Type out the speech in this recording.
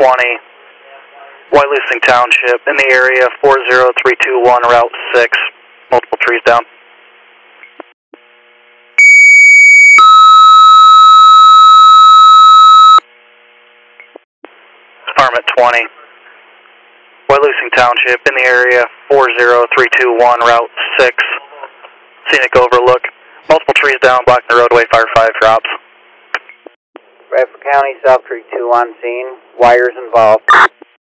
20, Wyalusing Township, in the area 40321, Route 6, multiple trees down. Farm at 20, Wyalusing Township, in the area 40321, Route 6, scenic overlook, multiple trees down, blocking the roadway, fire 5 drops. Bradford County, South Creek 2 on scene, wires involved.